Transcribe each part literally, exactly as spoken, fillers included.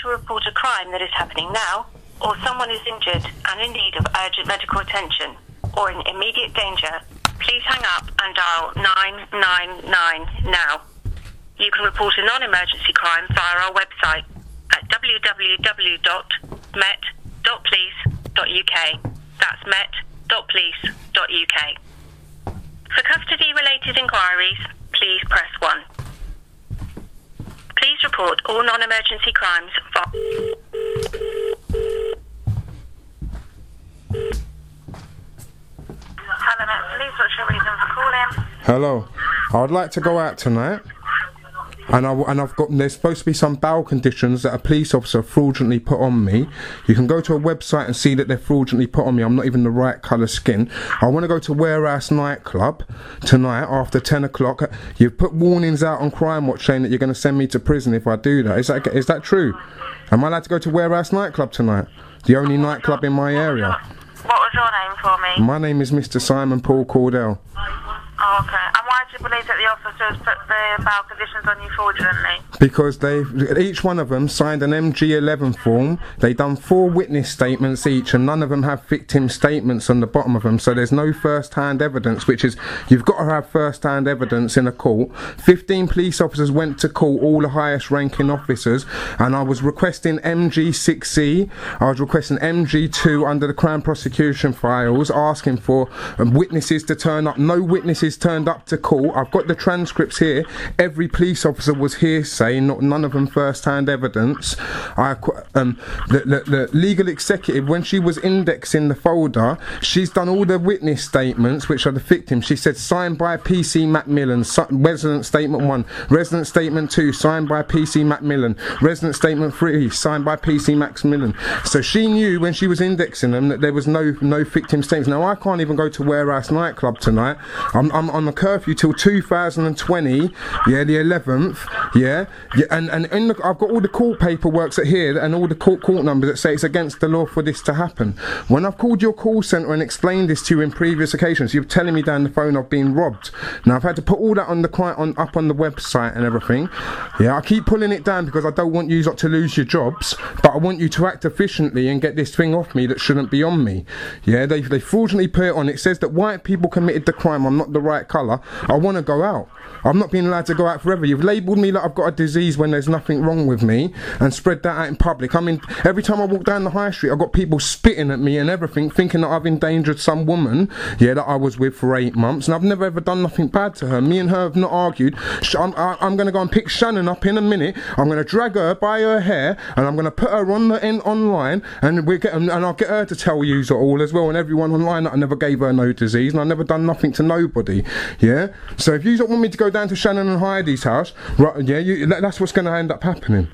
to report a crime that is happening now, or someone is injured and in need of urgent medical attention, or in immediate danger, please hang up and dial nine nine nine now. You can report a non-emergency crime via our website at w w w dot met dot police dot u k. That's met dot police dot u k. For custody-related inquiries, please press one. Please report all non-emergency crimes via... Hello, Met Police. What's your reason for calling? Hello. I would like to go out tonight. And, I, and I've got, there's supposed to be some bail conditions that a police officer fraudulently put on me. You can go to a website and see that they're fraudulently put on me. I'm not even the right colour skin. I want to go to Warehouse nightclub tonight after ten o'clock. You've put warnings out on Crime Watch saying that you're going to send me to prison if I do that. Is that is that true? Am I allowed to go to Warehouse nightclub tonight? The only nightclub in my area. What was your name for me? My name is Mister Simon Paul Cordell. Oh, okay. And why do you believe that the officers put the bail conditions on you fraudulently? Because they, each one of them signed an M G eleven form. They done four witness statements each, and none of them have victim statements on the bottom of them. So there's no first-hand evidence, which is, you've got to have first-hand evidence in a court. Fifteen police officers went to court, all the highest-ranking officers, and I was requesting M G six C. I was requesting M G two under the Crown Prosecution files, asking for um, witnesses to turn up. No witnesses turned up to court. I've got the transcripts here. Every police officer was hearsay, not none of them first-hand evidence. I, um, the, the, the legal executive, when she was indexing the folder, she's done all the witness statements, which are the victims. She said signed by P C Macmillan, si resident statement one, resident statement two, signed by P C Macmillan, resident statement three, signed by P C Macmillan. So she knew when she was indexing them that there was no no victim statements. Now I can't even go to Warehouse nightclub tonight. I'm, I'm on a curfew till two thousand twenty, yeah, the eleventh, yeah, yeah, and and in the, I've got all the court paperwork that here and all the court court numbers that say it's against the law for this to happen. When I've called your call centre and explained this to you in previous occasions, you're telling me down the phone I've been robbed. Now I've had to put all that on the on up on the website and everything. Yeah, I keep pulling it down because I don't want you to lose your jobs, but I want you to act efficiently and get this thing off me that shouldn't be on me. Yeah, they they fraudulently put it on. It says that white people committed the crime. I'm not the right colour. I want to go out. I'm not being allowed to go out forever. You've labelled me like I've got a disease when there's nothing wrong with me and spread that out in public. I mean, every time I walk down the high street, I've got people spitting at me and everything, thinking that I've endangered some woman, yeah, that I was with for eight months, and I've never ever done nothing bad to her. Me and her have not argued. I'm, I'm going to go and pick Shannon up in a minute. I'm going to drag her by her hair and I'm going to put her on the end online, and we get and I'll get her to tell you all as well and everyone online that I never gave her no disease and I never done nothing to nobody. Yeah. So if you don't want me to go down to Shannon and Heidi's house, right? Yeah, you, that's what's going to end up happening.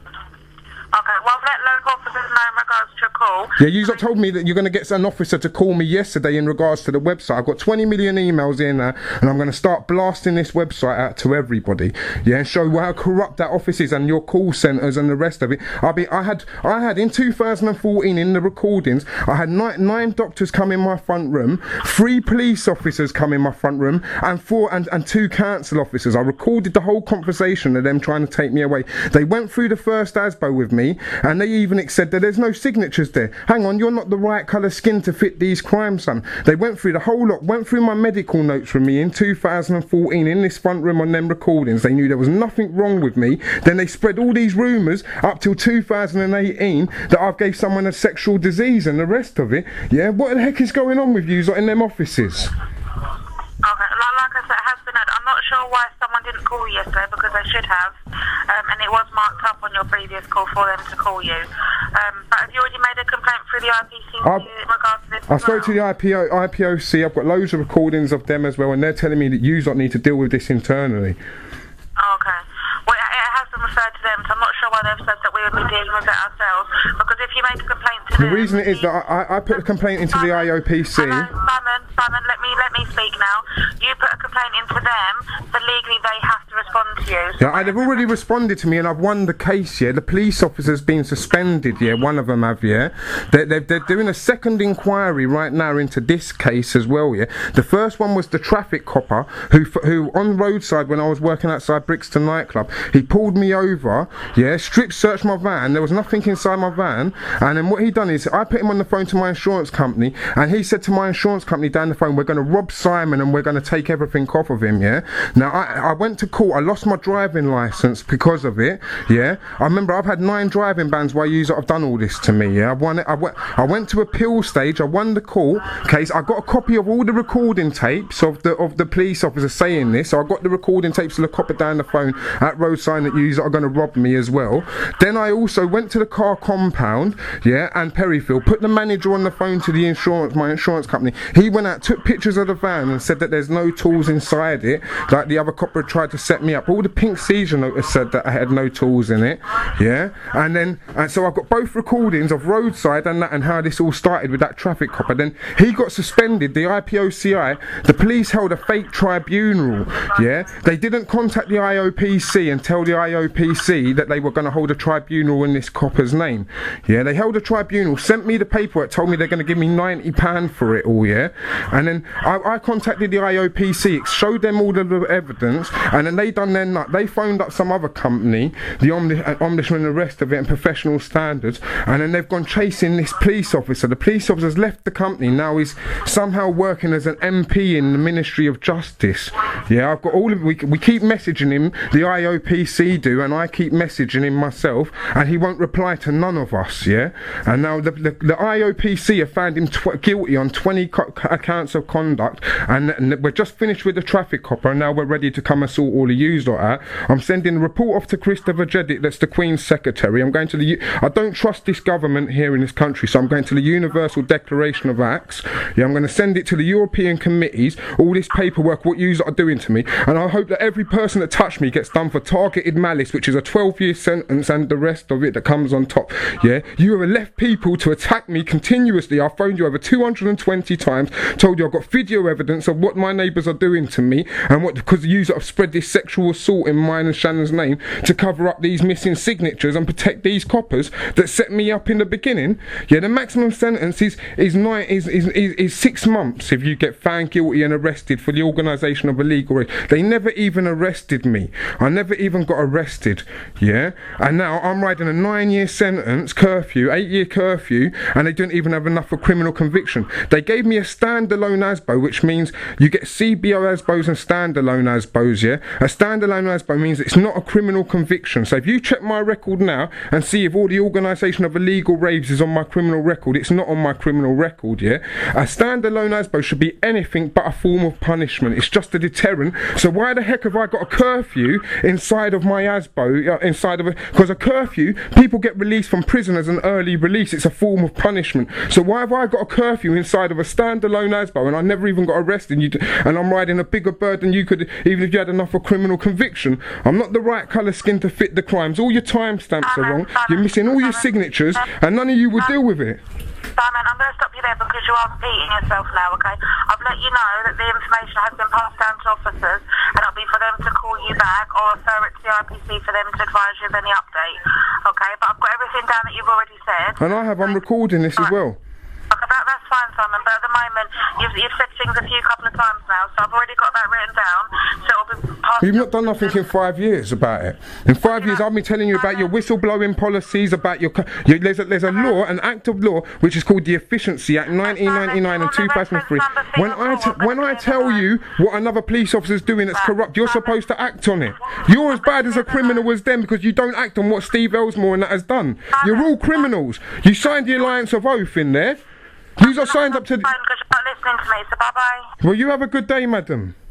Okay, well, let local officers know in regards to a call. Yeah, you told me that you're going to get an officer to call me yesterday in regards to the website. I've got twenty million emails in there, and I'm going to start blasting this website out to everybody. Yeah, and show how corrupt that office is and your call centres and the rest of it. I be, I had, I had in two thousand fourteen in the recordings, I had nine, nine doctors come in my front room, three police officers come in my front room, and four and, and two council officers. I recorded the whole conversation of them trying to take me away. They went through the first A S B O with me. And they even said that there's no signatures there. Hang on, you're not the right colour skin to fit these crimes, son. They went through the whole lot, went through my medical notes from me in two thousand fourteen in this front room on them recordings. They knew there was nothing wrong with me. Then they spread all these rumours up till two thousand eighteen that I've gave someone a sexual disease and the rest of it. Yeah, what the heck is going on with you in them offices? Okay, like I said, it has been had. I'm not sure why someone didn't call you yesterday, because they should have, um, and it was marked up on your previous call for them to call you. Um, but have you already made a complaint through the I P C in regards to this? I spoke well? to the I P O, I P O C. I've got loads of recordings of them as well, and they're telling me that you don't need to deal with this internally. Oh, okay. Well, it has been referred to them, so I'm not sure why they've said that we would be dealing with it ourselves, because if you make a complaint to the them... The reason it is that I, I put a complaint into Simon, the I O P C... Simon, Simon, Simon, let me, let me speak now. You put a complaint into them, so legally they have to respond to to you. Yeah, they've already responded to me and I've won the case, yeah. The police officer's been suspended, yeah, one of them have, yeah. They're, they're, they're doing a second inquiry right now into this case as well, yeah. The first one was the traffic copper who, who on roadside when I was working outside Brixton nightclub, he pulled me over, yeah, strip searched my van, there was nothing inside my van, and then what he done is, I put him on the phone to my insurance company, and he said to my insurance company down the phone, we're going to rob Simon and we're going to take everything off of him, yeah. Now, I, I went to court, I lost my driving licence because of it, yeah. I remember I've had nine driving bans while you have done all this to me, yeah. I won it, I went, I went to appeal stage, I won the court case, I got a copy of all the recording tapes of the of the police officer saying this, so I got the recording tapes of the copper down the phone at road sign that you are going to rob me as well. Then I also went to the car compound, yeah, and Perryfield, put the manager on the phone to the insurance, my insurance company. He went out, took pictures of the van and said that there's no tools inside it, like the other copper had tried to set me up. All the pink seizure notice said that I had no tools in it, yeah. And then, and so I've got both recordings of roadside and that, and how this all started with that traffic copper. Then he got suspended, the I P O C I, the police held a fake tribunal, yeah. They didn't contact the I O P C and tell the I O P C that they were going to hold a tribunal in this copper's name, yeah. They held a tribunal, sent me the paperwork, told me they're going to give me ninety pounds for it all, yeah. And then I, I contacted the I O P C, showed them all the evidence, and then they done their nut. They phoned up some other company, the Omni Ombudsman and the rest of it, and professional standards, and then they've gone chasing this police officer. The police officer's left the company, now he's somehow working as an M P in the Ministry of Justice, yeah. I've got all of, we, we keep messaging him, the I O P C do, and I keep messaging him myself, and he won't reply to none of us, yeah. And now the, the, the I O P C have found him tw guilty on twenty co accounts of conduct, and, and we're just finished with the traffic copper, and now we're ready to come assault all of yous like that. I'm sending a report off to Christopher Jeddick, that's the Queen's Secretary. I'm going to the, I don't trust this government here in this country, so I'm going to the Universal Declaration of Acts, yeah. I'm going to send it to the European committees, all this paperwork, what yous are doing to me, and I hope that every person that touched me gets done for targeted malice, which is a twelve year sentence, and the rest of it that comes on top, yeah. You have left people to attack me continuously. I've phoned you over two hundred and twenty times, told you I've got video evidence of what my neighbours are doing to me, and what, because you have spread this sexual assault in mine and Shannon's name to cover up these missing signatures and protect these coppers that set me up in the beginning, yeah. The maximum sentence is is nine is is, is, is six months if you get found guilty and arrested for the organisation of illegal rape. They never even arrested me. I never even got arrested, yeah. And now I'm riding a nine year sentence, curfew, eight year curfew, and they didn't even have enough for criminal conviction. They gave me a standalone A S B O, which means you get C B O A S B Os and standalone A S B Os, yeah. A standalone A S B O means it's not a criminal conviction. So if you check my record now and see if all the organisation of illegal raves is on my criminal record, it's not on my criminal record, yeah. A standalone A S B O should be anything but a form of punishment. It's just a deterrent. So why the heck have I got a curfew inside of my A S B O, uh, inside of a, because a curfew, people get released from prison as an early release, it's a form of punishment. So why have I got a curfew inside of a standalone A S B O and I never even got arrested, and, you, and I'm riding a bigger bird than you could, even if you had enough for criminal conviction? I'm not the right colour skin to fit the crimes. All your timestamps are wrong, you're missing all your signatures, and none of you would deal with it. Simon, I'm going to stop you there because you are repeating yourself now, okay? I've let you know that the information has been passed down to officers, and it'll be for them to call you back or refer it to the I P C for them to advise you of any update, okay? But I've got everything down that you've already said. And I have, I'm recording this as well. Okay, that, that's fine, Simon, but at the moment, you've, you've said things a few couple of times now, so I've already got that written down, so it'll be passed. You've not done nothing in five years about it. In five years, I've been telling you about your whistleblowing policies, about your, your there's, a, there's a law, an act of law, which is called the Efficiency Act nineteen ninety-nine and two thousand three. When I, t when I tell you what another police officer's doing that's corrupt, you're supposed to act on it. You're as bad as a criminal as them because you don't act on what Steve Ellsmore and that has done. You're all criminals. You signed the Alliance of Oath in there. You are signed up to... Because you're not listening to me, so bye-bye. Well, you have a good day, madam.